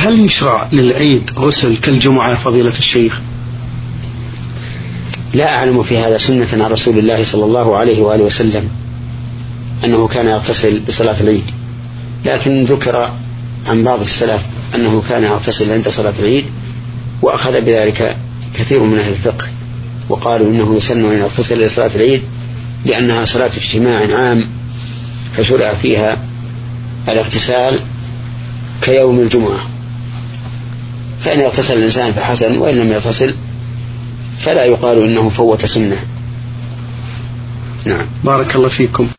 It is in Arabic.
هل يشرع للعيد غسل كالجمعة فضيلة الشيخ؟ لا أعلم في هذا سنة عن رسول الله صلى الله عليه وآله وسلم أنه كان يغتسل بصلاة العيد، لكن ذكر عن بعض السلف أنه كان يغتسل عند صلاة العيد، وأخذ بذلك كثير من أهل الفقه، وقالوا إنه يسن أن يغتسل لصلاة العيد لأنها صلاة اجتماع عام فشرع فيها الاغتسال كيوم الجمعة، فإن يغتسل الإنسان فحسن، وإن لم يغتسل فلا يقال إنه فوت سنة. نعم. بارك الله فيكم.